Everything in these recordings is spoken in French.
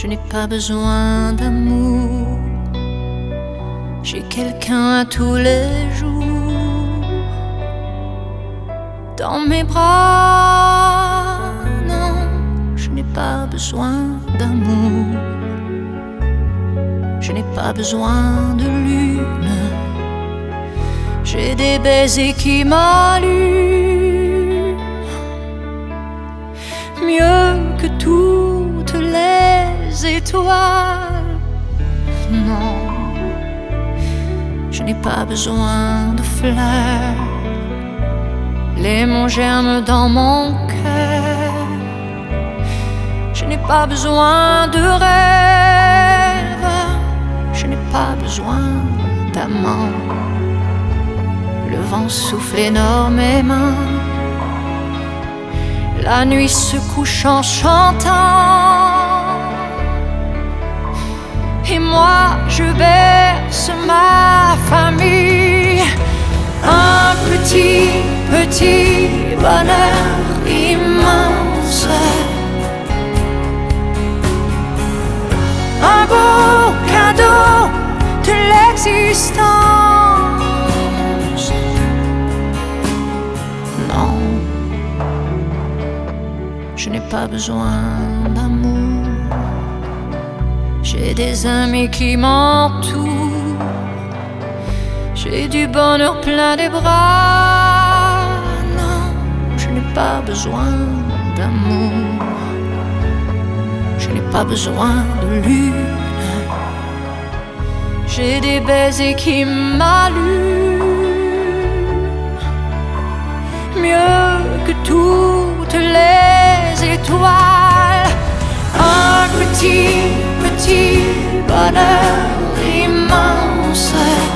Je n'ai pas besoin d'amour. J'ai quelqu'un à tous les jours. Dans mes bras, non, je n'ai pas besoin d'amour. Je n'ai pas besoin de lune. J'ai des baisers qui m'allument mieux que toutes les étoiles. Non, je n'ai pas besoin de fleurs. Les mots germent dans mon cœur. Je n'ai pas besoin de rêve. Je n'ai pas besoin d'amant. Le vent souffle énormément. La nuit se couche en chantant. Et moi je berce ma famille. Un petit, petit bonheur immense. Un beau cadeau de l'existence. Non, je n'ai pas besoin d'amour. J'ai des amis qui m'entourent. J'ai du bonheur plein les bras. Non, je n'ai pas besoin d'amour. Je n'ai pas besoin de lune. J'ai des baisers qui m'allument mieux que toutes les étoiles. Un petit, petit bonheur immense.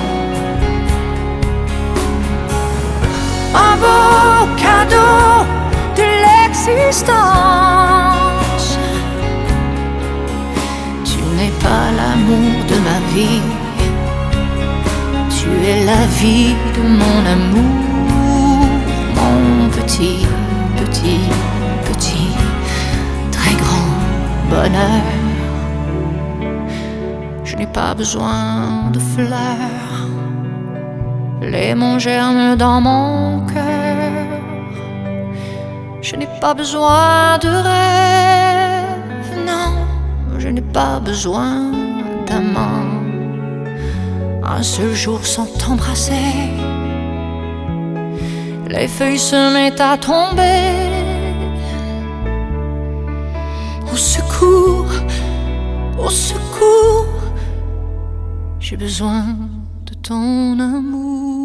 Un beau cadeau de l'existence. Tu n'es pas l'amour de ma vie. Tu es la vie de mon amour. Mon petit, petit, petit, très grand bonheur. Je n'ai pas besoin de fleurs. Les mots germent dans mon cœur. Je n'ai pas besoin de rêve. Non, je n'ai pas besoin d'amant. Un seul jour sans t'embrasser, les feuilles se mettent à tomber. Au secours, au secours, j'ai besoin de ton amour.